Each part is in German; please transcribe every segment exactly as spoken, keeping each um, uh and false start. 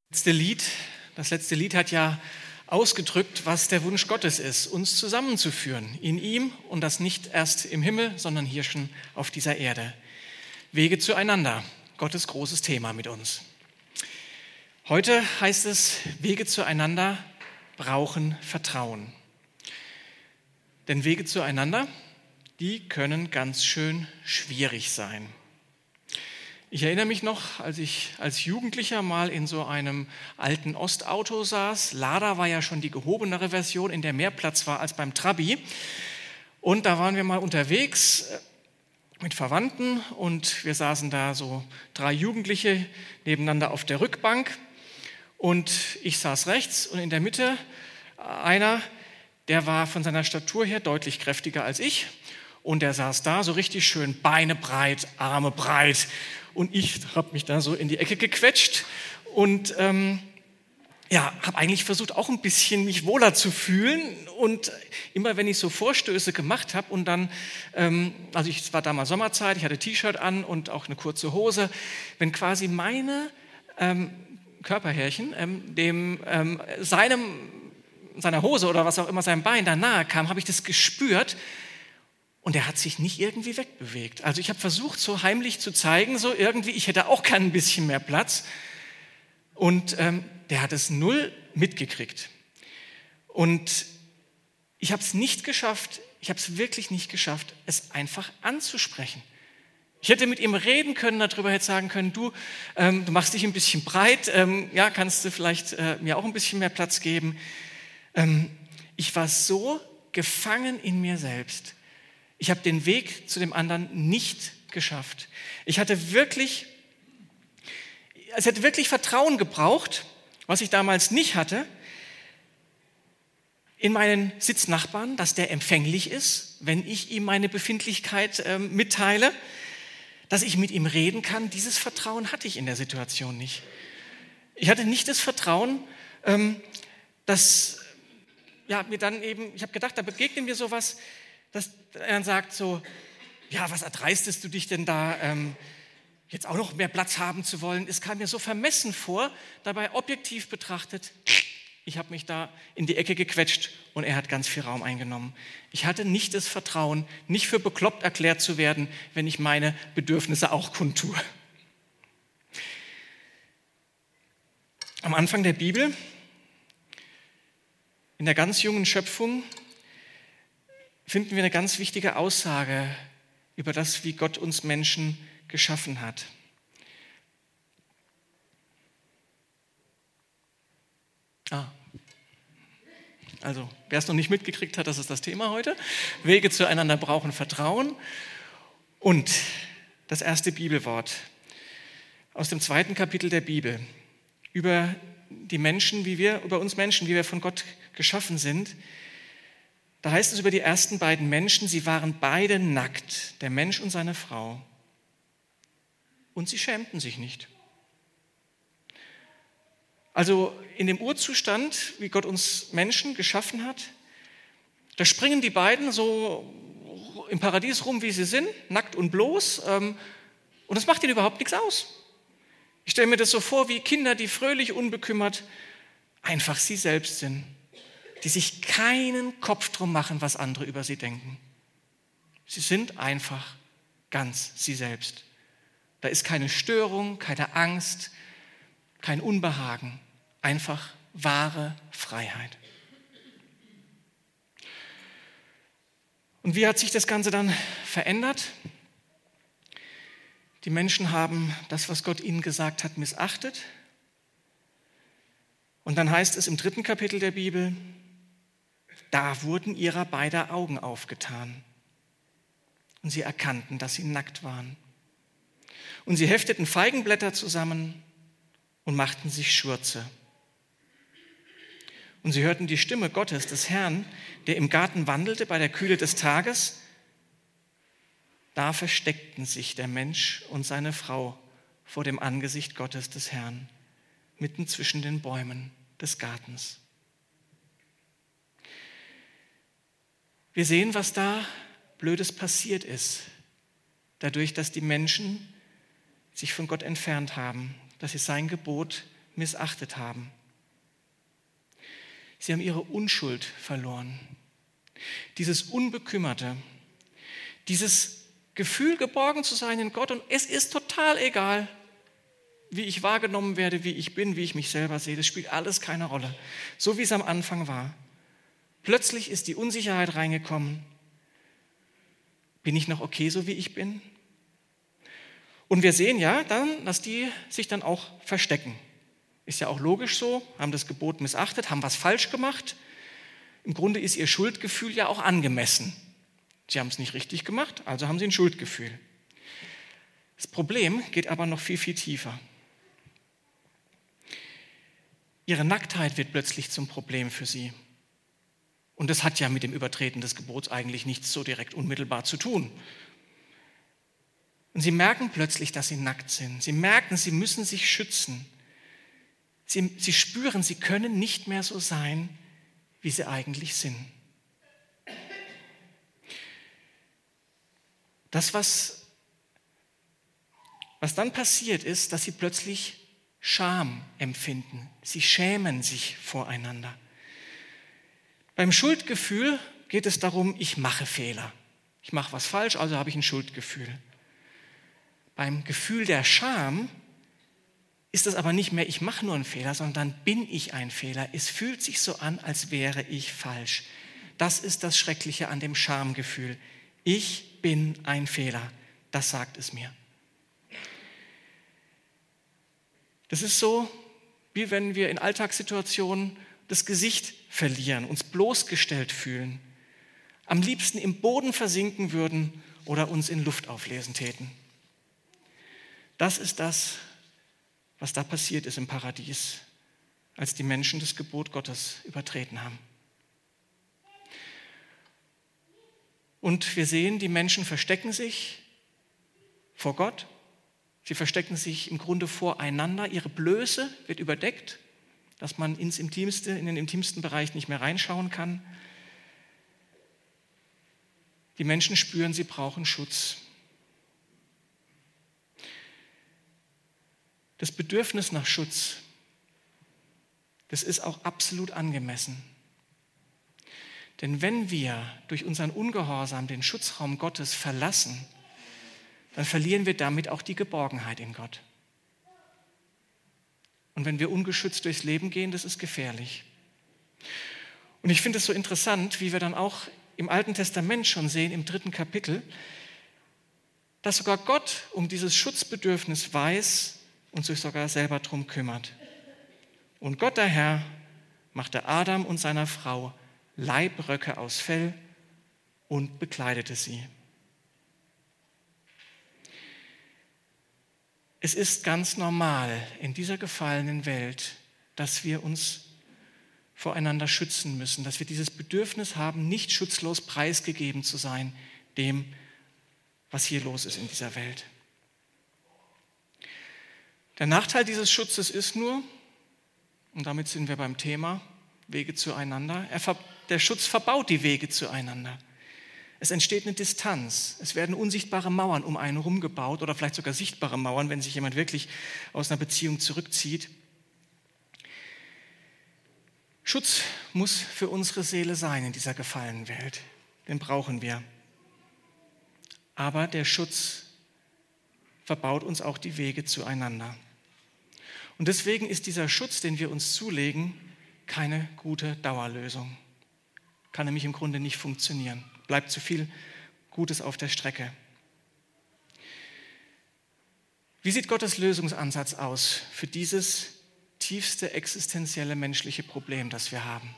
Das letzte Lied, das letzte Lied hat ja ausgedrückt, was der Wunsch Gottes ist, uns zusammenzuführen in ihm und das nicht erst im Himmel, sondern hier schon auf dieser Erde. Wege zueinander, Gottes großes Thema mit uns. Heute heißt es, Wege zueinander brauchen Vertrauen. Denn Wege zueinander, die können ganz schön schwierig sein. Ich erinnere mich noch, als ich als Jugendlicher mal in so einem alten Ostauto saß. Lada war ja schon die gehobenere Version, in der mehr Platz war als beim Trabi. Und da waren wir mal unterwegs mit Verwandten und wir saßen da so drei Jugendliche nebeneinander auf der Rückbank. Und ich saß rechts und in der Mitte einer, der war von seiner Statur her deutlich kräftiger als ich. Und der saß da so richtig schön Beine breit, Arme breit. Und ich habe mich da so in die Ecke gequetscht und ähm, ja, habe eigentlich versucht, auch ein bisschen mich wohler zu fühlen. Und immer wenn ich so Vorstöße gemacht habe und dann, ähm, also ich, es war damals Sommerzeit, ich hatte T-Shirt an und auch eine kurze Hose, wenn quasi meine ähm, Körperhärchen ähm, dem ähm, seinem seiner Hose oder was auch immer seinem Bein da nahe kam, habe ich das gespürt. Und er hat sich nicht irgendwie wegbewegt. Also ich habe versucht, so heimlich zu zeigen, so irgendwie, ich hätte auch kein bisschen mehr Platz. Und ähm, der hat es null mitgekriegt. Und ich habe es nicht geschafft, ich habe es wirklich nicht geschafft, es einfach anzusprechen. Ich hätte mit ihm reden können, darüber hätte sagen können, du, ähm, du machst dich ein bisschen breit, ähm, ja, kannst du vielleicht äh, mir auch ein bisschen mehr Platz geben. Ähm, ich war so gefangen in mir selbst. Ich habe den Weg zu dem anderen nicht geschafft. Ich hatte wirklich, es hätte wirklich Vertrauen gebraucht, was ich damals nicht hatte, in meinen Sitznachbarn, dass der empfänglich ist, wenn ich ihm meine Befindlichkeit äh, mitteile, dass ich mit ihm reden kann. Dieses Vertrauen hatte ich in der Situation nicht. Ich hatte nicht das Vertrauen, ähm, dass ja, mir dann eben, ich habe gedacht, da begegnet mir sowas, dass er dann sagt so, ja, was erdreistest du dich denn da, ähm, jetzt auch noch mehr Platz haben zu wollen? Es kam mir so vermessen vor, dabei objektiv betrachtet, ich habe mich da in die Ecke gequetscht und er hat ganz viel Raum eingenommen. Ich hatte nicht das Vertrauen, nicht für bekloppt erklärt zu werden, wenn ich meine Bedürfnisse auch kundtue. Am Anfang der Bibel, in der ganz jungen Schöpfung, finden wir eine ganz wichtige Aussage über das, wie Gott uns Menschen geschaffen hat. Ah, also wer es noch nicht mitgekriegt hat, das ist das Thema heute. Wege zueinander brauchen Vertrauen. Und das erste Bibelwort aus dem zweiten Kapitel der Bibel über die Menschen, wie wir, über uns Menschen, wie wir von Gott geschaffen sind. Da heißt es über die ersten beiden Menschen, sie waren beide nackt, der Mensch und seine Frau. Und sie schämten sich nicht. Also in dem Urzustand, wie Gott uns Menschen geschaffen hat, da springen die beiden so im Paradies rum, wie sie sind, nackt und bloß. Und das macht ihnen überhaupt nichts aus. Ich stelle mir das so vor, wie Kinder, die fröhlich, unbekümmert einfach sie selbst sind. Die sich keinen Kopf drum machen, was andere über sie denken. Sie sind einfach ganz sie selbst. Da ist keine Störung, keine Angst, kein Unbehagen, einfach wahre Freiheit. Und wie hat sich das Ganze dann verändert? Die Menschen haben das, was Gott ihnen gesagt hat, missachtet. Und dann heißt es im dritten Kapitel der Bibel, da wurden ihrer beider Augen aufgetan und sie erkannten, dass sie nackt waren. Und sie hefteten Feigenblätter zusammen und machten sich Schurze. Und sie hörten die Stimme Gottes, des Herrn, der im Garten wandelte bei der Kühle des Tages. Da versteckten sich der Mensch und seine Frau vor dem Angesicht Gottes des Herrn, mitten zwischen den Bäumen des Gartens. Wir sehen, was da Blödes passiert ist, dadurch, dass die Menschen sich von Gott entfernt haben, dass sie sein Gebot missachtet haben. Sie haben ihre Unschuld verloren. Dieses Unbekümmerte, dieses Gefühl, geborgen zu sein in Gott und es ist total egal, wie ich wahrgenommen werde, wie ich bin, wie ich mich selber sehe. Das spielt alles keine Rolle. So wie es am Anfang war. Plötzlich ist die Unsicherheit reingekommen. Bin ich noch okay, so wie ich bin? Und wir sehen ja dann, dass die sich dann auch verstecken. Ist ja auch logisch so, haben das Gebot missachtet, haben was falsch gemacht. Im Grunde ist ihr Schuldgefühl ja auch angemessen. Sie haben es nicht richtig gemacht, also haben sie ein Schuldgefühl. Das Problem geht aber noch viel, viel tiefer. Ihre Nacktheit wird plötzlich zum Problem für sie. Und das hat ja mit dem Übertreten des Gebots eigentlich nichts so direkt unmittelbar zu tun. Und sie merken plötzlich, dass sie nackt sind. Sie merken, sie müssen sich schützen. Sie, sie spüren, sie können nicht mehr so sein, wie sie eigentlich sind. Das, was, was dann passiert, ist, dass sie plötzlich Scham empfinden. Sie schämen sich voreinander. Beim Schuldgefühl geht es darum, ich mache Fehler. Ich mache was falsch, also habe ich ein Schuldgefühl. Beim Gefühl der Scham ist es aber nicht mehr, ich mache nur einen Fehler, sondern dann bin ich ein Fehler. Es fühlt sich so an, als wäre ich falsch. Das ist das Schreckliche an dem Schamgefühl. Ich bin ein Fehler, das sagt es mir. Das ist so, wie wenn wir in Alltagssituationen das Gesicht verlieren, uns bloßgestellt fühlen, am liebsten im Boden versinken würden oder uns in Luft auflesen täten. Das ist das, was da passiert ist im Paradies, als die Menschen das Gebot Gottes übertreten haben. Und wir sehen, die Menschen verstecken sich vor Gott. Sie verstecken sich im Grunde voreinander. Ihre Blöße wird überdeckt, dass man ins Intimste, in den intimsten Bereich nicht mehr reinschauen kann. Die Menschen spüren, sie brauchen Schutz. Das Bedürfnis nach Schutz, das ist auch absolut angemessen. Denn wenn wir durch unseren Ungehorsam den Schutzraum Gottes verlassen, dann verlieren wir damit auch die Geborgenheit in Gott. Und wenn wir ungeschützt durchs Leben gehen, das ist gefährlich. Und ich finde es so interessant, wie wir dann auch im Alten Testament schon sehen, im dritten Kapitel, dass sogar Gott um dieses Schutzbedürfnis weiß und sich sogar selber drum kümmert. Und Gott, der Herr, machte Adam und seiner Frau Leibröcke aus Fell und bekleidete sie. Es ist ganz normal in dieser gefallenen Welt, dass wir uns voreinander schützen müssen, dass wir dieses Bedürfnis haben, nicht schutzlos preisgegeben zu sein, dem, was hier los ist in dieser Welt. Der Nachteil dieses Schutzes ist nur, und damit sind wir beim Thema, Wege zueinander, er, der Schutz verbaut die Wege zueinander. Es entsteht eine Distanz, es werden unsichtbare Mauern um einen herum gebaut oder vielleicht sogar sichtbare Mauern, wenn sich jemand wirklich aus einer Beziehung zurückzieht. Schutz muss für unsere Seele sein in dieser gefallenen Welt, den brauchen wir. Aber der Schutz verbaut uns auch die Wege zueinander. Und deswegen ist dieser Schutz, den wir uns zulegen, keine gute Dauerlösung. Kann nämlich im Grunde nicht funktionieren. Bleibt zu viel Gutes auf der Strecke. Wie sieht Gottes Lösungsansatz aus für dieses tiefste existenzielle menschliche Problem, das wir haben?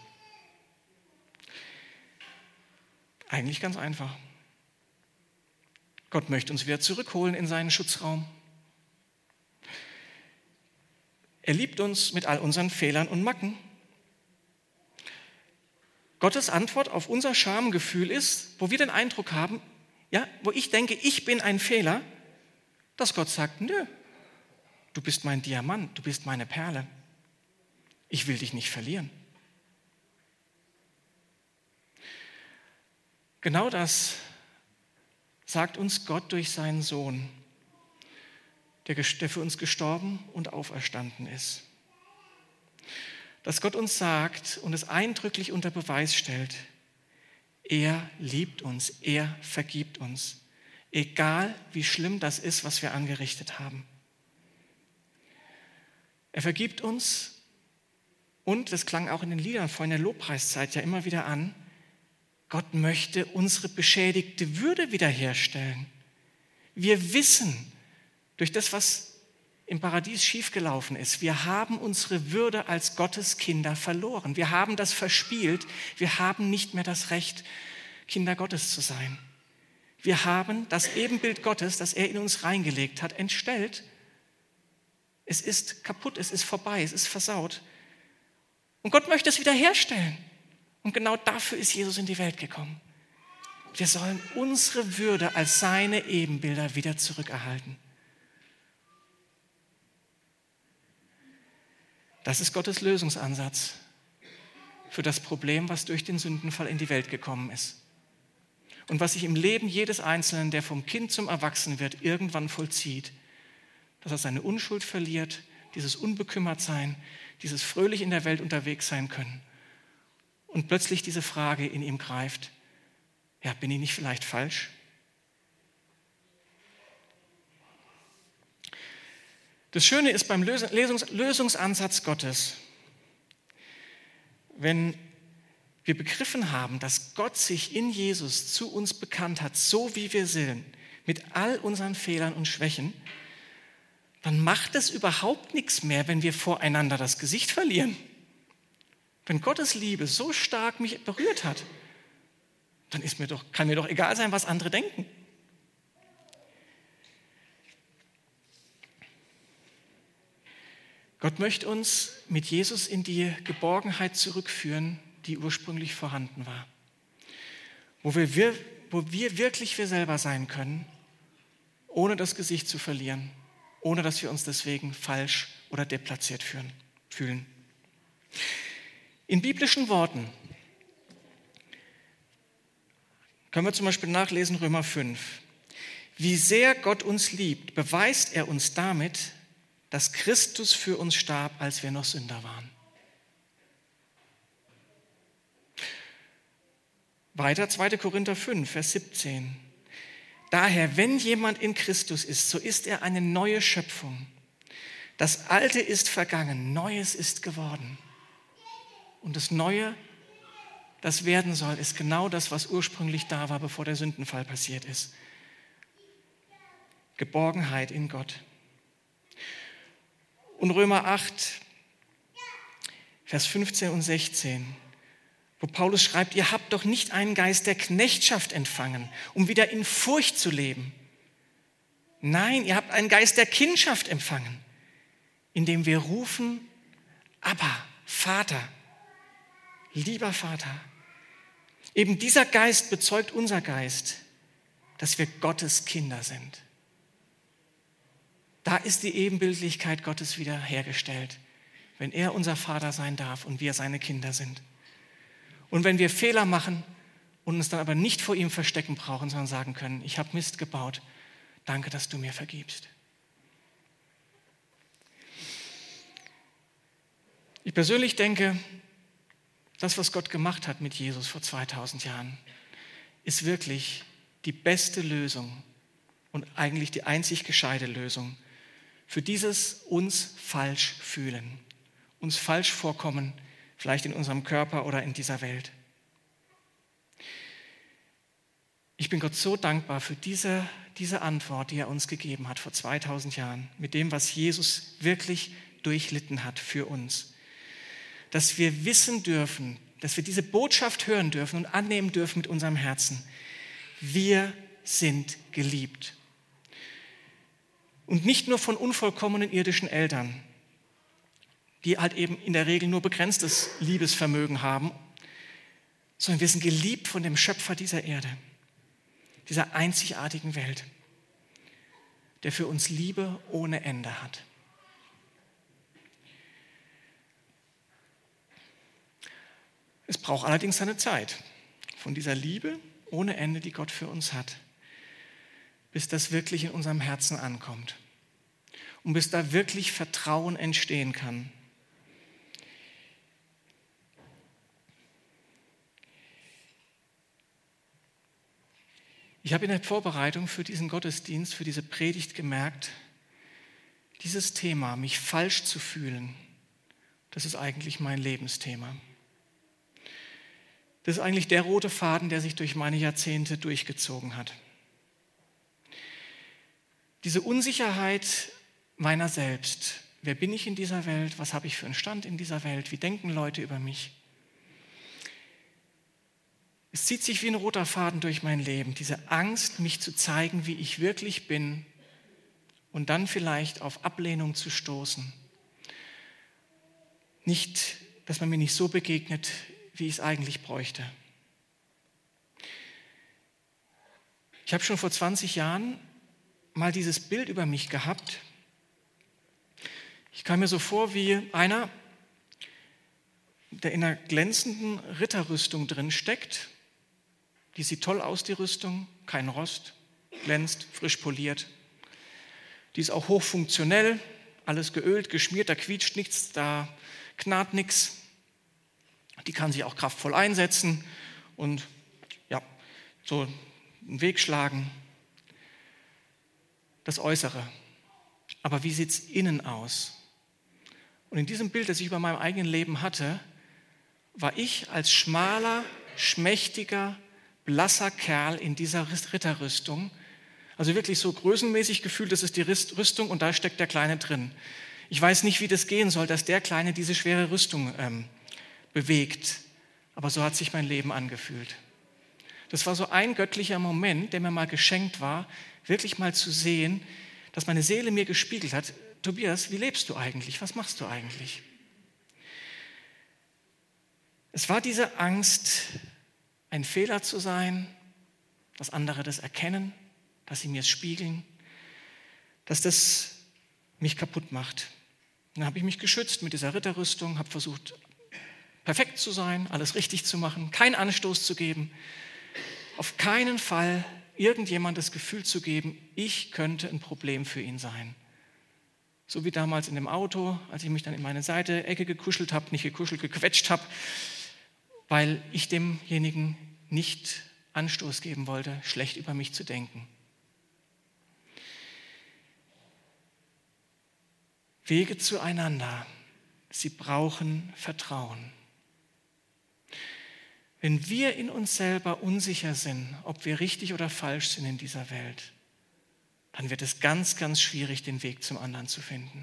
Eigentlich ganz einfach. Gott möchte uns wieder zurückholen in seinen Schutzraum. Er liebt uns mit all unseren Fehlern und Macken. Gottes Antwort auf unser Schamgefühl ist, wo wir den Eindruck haben, ja, wo ich denke, ich bin ein Fehler, dass Gott sagt, nö, du bist mein Diamant, du bist meine Perle. Ich will dich nicht verlieren. Genau das sagt uns Gott durch seinen Sohn, der für uns gestorben und auferstanden ist. dass Gott uns sagt und es eindrücklich unter Beweis stellt, er liebt uns, er vergibt uns, egal wie schlimm das ist, was wir angerichtet haben. Er vergibt uns und, das klang auch in den Liedern vor in der Lobpreiszeit ja immer wieder an, Gott möchte unsere beschädigte Würde wiederherstellen. Wir wissen durch das, was im Paradies schiefgelaufen ist, wir haben unsere Würde als Gottes Kinder verloren. Wir haben das verspielt. Wir haben nicht mehr das Recht, Kinder Gottes zu sein. Wir haben das Ebenbild Gottes, das er in uns reingelegt hat, entstellt. Es ist kaputt, es ist vorbei, es ist versaut. Und Gott möchte es wiederherstellen. Und genau dafür ist Jesus in die Welt gekommen. Wir sollen unsere Würde als seine Ebenbilder wieder zurückerhalten. Das ist Gottes Lösungsansatz für das Problem, was durch den Sündenfall in die Welt gekommen ist. Und was sich im Leben jedes Einzelnen, der vom Kind zum Erwachsenen wird, irgendwann vollzieht. Dass er seine Unschuld verliert, dieses Unbekümmertsein, dieses fröhlich in der Welt unterwegs sein können. Und plötzlich diese Frage in ihm greift, ja, bin ich nicht vielleicht falsch? Das Schöne ist beim Lösungs- Lösungsansatz Gottes, wenn wir begriffen haben, dass Gott sich in Jesus zu uns bekannt hat, so wie wir sind, mit all unseren Fehlern und Schwächen, dann macht es überhaupt nichts mehr, wenn wir voreinander das Gesicht verlieren. Wenn Gottes Liebe so stark mich berührt hat, dann ist mir doch, kann mir doch egal sein, was andere denken. Gott möchte uns mit Jesus in die Geborgenheit zurückführen, die ursprünglich vorhanden war. Wo wir, wo wir wirklich wir selber sein können, ohne das Gesicht zu verlieren, ohne dass wir uns deswegen falsch oder deplatziert fühlen. In biblischen Worten können wir zum Beispiel nachlesen, Römer fünf. Wie sehr Gott uns liebt, beweist er uns damit, dass Christus für uns starb, als wir noch Sünder waren. Weiter zweiter Korinther fünf, Vers siebzehn. Daher, wenn jemand in Christus ist, so ist er eine neue Schöpfung. Das Alte ist vergangen, Neues ist geworden. Und das Neue, das werden soll, ist genau das, was ursprünglich da war, bevor der Sündenfall passiert ist. Geborgenheit in Gott. Und Römer acht, Vers fünfzehn und sechzehn, wo Paulus schreibt, ihr habt doch nicht einen Geist der Knechtschaft empfangen, um wieder in Furcht zu leben. Nein, ihr habt einen Geist der Kindschaft empfangen, indem wir rufen, Abba, Vater, lieber Vater. Eben dieser Geist bezeugt unser Geist, dass wir Gottes Kinder sind. Da ist die Ebenbildlichkeit Gottes wiederhergestellt, wenn er unser Vater sein darf und wir seine Kinder sind. Und wenn wir Fehler machen und uns dann aber nicht vor ihm verstecken brauchen, sondern sagen können, ich habe Mist gebaut, danke, dass du mir vergibst. Ich persönlich denke, das, was Gott gemacht hat mit Jesus vor zweitausend Jahren, ist wirklich die beste Lösung und eigentlich die einzig gescheite Lösung für dieses uns falsch fühlen, uns falsch vorkommen, vielleicht in unserem Körper oder in dieser Welt. Ich bin Gott so dankbar für diese, diese Antwort, die er uns gegeben hat vor zweitausend Jahren, mit dem, was Jesus wirklich durchlitten hat für uns. Dass wir wissen dürfen, dass wir diese Botschaft hören dürfen und annehmen dürfen mit unserem Herzen. Wir sind geliebt. Und nicht nur von unvollkommenen irdischen Eltern, die halt eben in der Regel nur begrenztes Liebesvermögen haben, sondern wir sind geliebt von dem Schöpfer dieser Erde, dieser einzigartigen Welt, der für uns Liebe ohne Ende hat. Es braucht allerdings seine Zeit, von dieser Liebe ohne Ende, die Gott für uns hat, bis das wirklich in unserem Herzen ankommt und bis da wirklich Vertrauen entstehen kann. Ich habe in der Vorbereitung für diesen Gottesdienst, für diese Predigt gemerkt, dieses Thema, mich falsch zu fühlen, das ist eigentlich mein Lebensthema. Das ist eigentlich der rote Faden, der sich durch meine Jahrzehnte durchgezogen hat. Diese Unsicherheit meiner selbst. Wer bin ich in dieser Welt? Was habe ich für einen Stand in dieser Welt? Wie denken Leute über mich? Es zieht sich wie ein roter Faden durch mein Leben. Diese Angst, mich zu zeigen, wie ich wirklich bin und dann vielleicht auf Ablehnung zu stoßen. Nicht, dass man mir nicht so begegnet, wie ich es eigentlich bräuchte. Ich habe schon vor zwanzig Jahren mal dieses Bild über mich gehabt. Ich kam mir so vor wie einer, der in einer glänzenden Ritterrüstung drin steckt. Die sieht toll aus, die Rüstung, kein Rost, glänzt, frisch poliert. Die ist auch hochfunktionell, alles geölt, geschmiert, da quietscht nichts, da knarrt nichts. Die kann sich auch kraftvoll einsetzen und ja, so einen Weg schlagen. Das Äußere. Aber wie sieht es innen aus? Und in diesem Bild, das ich über meinem eigenen Leben hatte, war ich als schmaler, schmächtiger, blasser Kerl in dieser Ritterrüstung. Also wirklich so größenmäßig gefühlt, das ist die Rüstung und da steckt der Kleine drin. Ich weiß nicht, wie das gehen soll, dass der Kleine diese schwere Rüstung ähm, bewegt. Aber so hat sich mein Leben angefühlt. Das war so ein göttlicher Moment, der mir mal geschenkt war, wirklich mal zu sehen, dass meine Seele mir gespiegelt hat, Tobias, wie lebst du eigentlich? Was machst du eigentlich? Es war diese Angst, ein Fehler zu sein, dass andere das erkennen, dass sie mir es spiegeln, dass das mich kaputt macht. Dann habe ich mich geschützt mit dieser Ritterrüstung, habe versucht, perfekt zu sein, alles richtig zu machen, keinen Anstoß zu geben, auf keinen Fall irgendjemand das Gefühl zu geben, ich könnte ein Problem für ihn sein. So wie damals in dem Auto, als ich mich dann in meine Seite, Ecke gekuschelt habe, nicht gekuschelt, gequetscht habe, weil ich demjenigen nicht Anstoß geben wollte, schlecht über mich zu denken. Wege zueinander, sie brauchen Vertrauen. Wenn wir in uns selber unsicher sind, ob wir richtig oder falsch sind in dieser Welt, dann wird es ganz, ganz schwierig, den Weg zum anderen zu finden.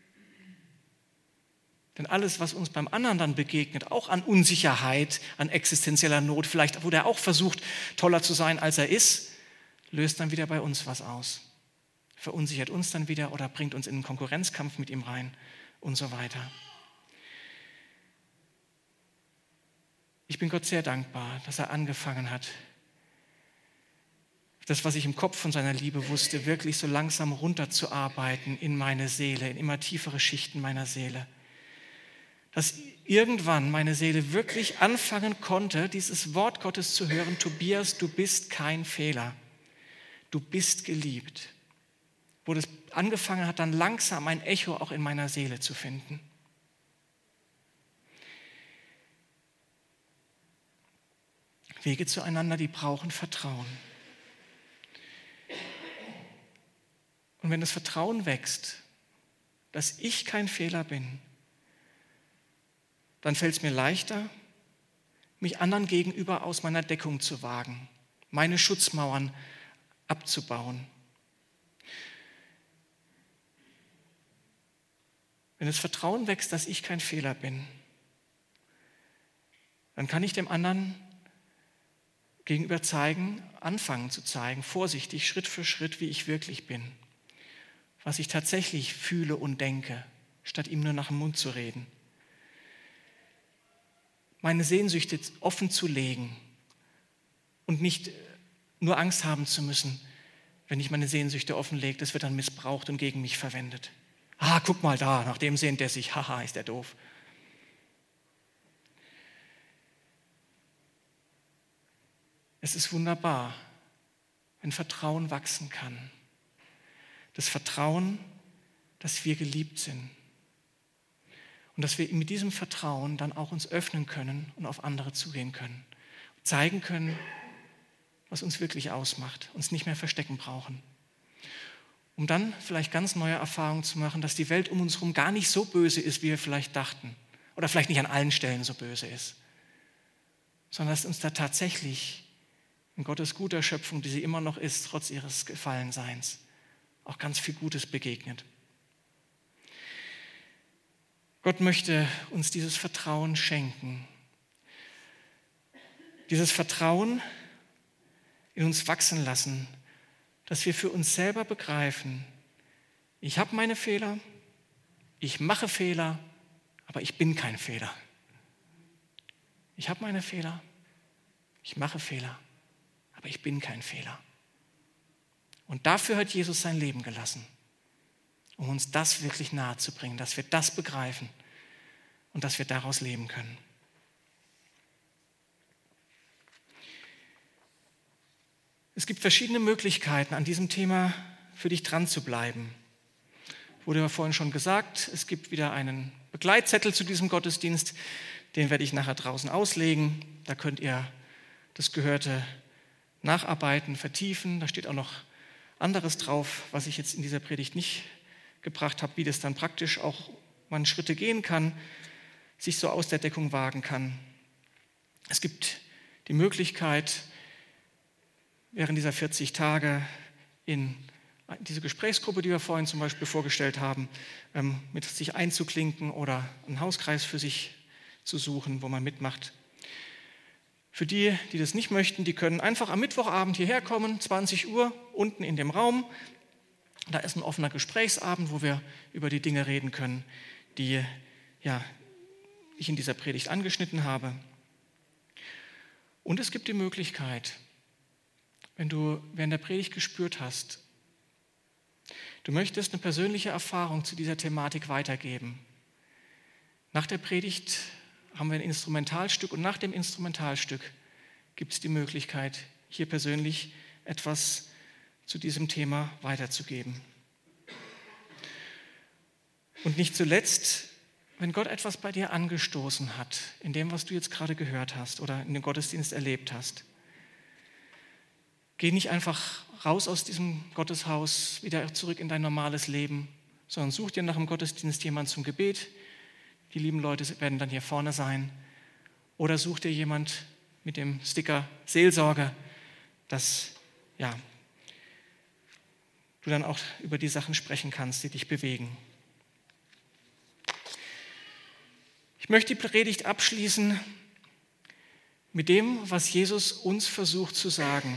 Denn alles, was uns beim anderen dann begegnet, auch an Unsicherheit, an existenzieller Not, vielleicht wo der auch versucht, toller zu sein, als er ist, löst dann wieder bei uns was aus. Verunsichert uns dann wieder oder bringt uns in einen Konkurrenzkampf mit ihm rein und so weiter. Ich bin Gott sehr dankbar, dass er angefangen hat, das, was ich im Kopf von seiner Liebe wusste, wirklich so langsam runterzuarbeiten in meine Seele, in immer tiefere Schichten meiner Seele. Dass irgendwann meine Seele wirklich anfangen konnte, dieses Wort Gottes zu hören, Tobias, du bist kein Fehler, du bist geliebt. Wo das angefangen hat, dann langsam ein Echo auch in meiner Seele zu finden. Wege zueinander, die brauchen Vertrauen. Und wenn das Vertrauen wächst, dass ich kein Fehler bin, dann fällt es mir leichter, mich anderen gegenüber aus meiner Deckung zu wagen, meine Schutzmauern abzubauen. Wenn das Vertrauen wächst, dass ich kein Fehler bin, dann kann ich dem anderen gegenüber zeigen, anfangen zu zeigen, vorsichtig, Schritt für Schritt, wie ich wirklich bin. Was ich tatsächlich fühle und denke, statt ihm nur nach dem Mund zu reden. Meine Sehnsüchte offen zu legen und nicht nur Angst haben zu müssen, wenn ich meine Sehnsüchte offenlege, das wird dann missbraucht und gegen mich verwendet. Ah, guck mal da, nach dem sehnt der sich, haha, ist der doof. Es ist wunderbar, wenn Vertrauen wachsen kann. Das Vertrauen, dass wir geliebt sind. Und dass wir mit diesem Vertrauen dann auch uns öffnen können und auf andere zugehen können. Zeigen können, was uns wirklich ausmacht, uns nicht mehr verstecken brauchen. Um dann vielleicht ganz neue Erfahrungen zu machen, dass die Welt um uns herum gar nicht so böse ist, wie wir vielleicht dachten. Oder vielleicht nicht an allen Stellen so böse ist. Sondern dass uns da tatsächlich in Gottes guter Schöpfung, die sie immer noch ist, trotz ihres Gefallenseins, auch ganz viel Gutes begegnet. Gott möchte uns dieses Vertrauen schenken. Dieses Vertrauen in uns wachsen lassen, dass wir für uns selber begreifen, ich habe meine Fehler, ich mache Fehler, aber ich bin kein Fehler. Ich habe meine Fehler, ich mache Fehler, aber ich bin kein Fehler. Und dafür hat Jesus sein Leben gelassen, um uns das wirklich nahe zu bringen, dass wir das begreifen und dass wir daraus leben können. Es gibt verschiedene Möglichkeiten, an diesem Thema für dich dran zu bleiben. Wurde ja vorhin schon gesagt, es gibt wieder einen Begleitzettel zu diesem Gottesdienst, den werde ich nachher draußen auslegen. Da könnt ihr das Gehörte nacharbeiten, vertiefen. Da steht auch noch anderes drauf, was ich jetzt in dieser Predigt nicht gebracht habe, wie das dann praktisch auch man Schritte gehen kann, sich so aus der Deckung wagen kann. Es gibt die Möglichkeit, während dieser vierzig Tage in diese Gesprächsgruppe, die wir vorhin zum Beispiel vorgestellt haben, mit sich einzuklinken oder einen Hauskreis für sich zu suchen, wo man mitmacht. Für die, die das nicht möchten, die können einfach am Mittwochabend hierher kommen, zwanzig Uhr, unten in dem Raum. Da ist ein offener Gesprächsabend, wo wir über die Dinge reden können, die ja, ich in dieser Predigt angeschnitten habe. Und es gibt die Möglichkeit, wenn du während der Predigt gespürt hast, du möchtest eine persönliche Erfahrung zu dieser Thematik weitergeben. Nach der Predigt haben wir ein Instrumentalstück und nach dem Instrumentalstück gibt es die Möglichkeit, hier persönlich etwas zu diesem Thema weiterzugeben. Und nicht zuletzt, wenn Gott etwas bei dir angestoßen hat, in dem, was du jetzt gerade gehört hast oder in dem Gottesdienst erlebt hast, geh nicht einfach raus aus diesem Gotteshaus, wieder zurück in dein normales Leben, sondern such dir nach dem Gottesdienst jemanden zum Gebet. Die lieben Leute werden dann hier vorne sein. Oder such dir jemand mit dem Sticker Seelsorge, dass ja, du dann auch über die Sachen sprechen kannst, die dich bewegen. Ich möchte die Predigt abschließen mit dem, was Jesus uns versucht zu sagen.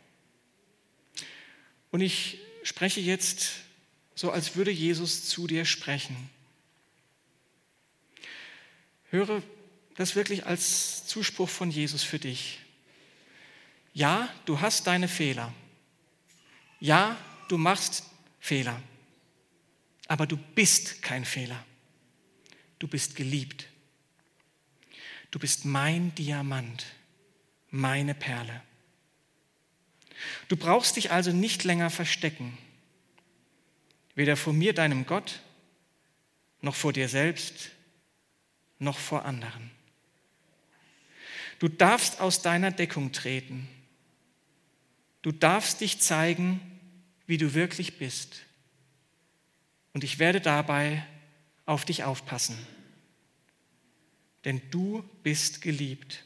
Und ich spreche jetzt so, als würde Jesus zu dir sprechen. Höre das wirklich als Zuspruch von Jesus für dich. Ja, du hast deine Fehler. Ja, du machst Fehler. Aber du bist kein Fehler. Du bist geliebt. Du bist mein Diamant, meine Perle. Du brauchst dich also nicht länger verstecken, weder vor mir, deinem Gott, noch vor dir selbst, noch vor anderen. Du darfst aus deiner Deckung treten. Du darfst dich zeigen, wie du wirklich bist. Und ich werde dabei auf dich aufpassen. Denn du bist geliebt.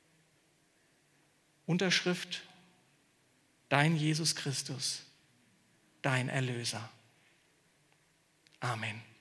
Unterschrift: Dein Jesus Christus, dein Erlöser. Amen.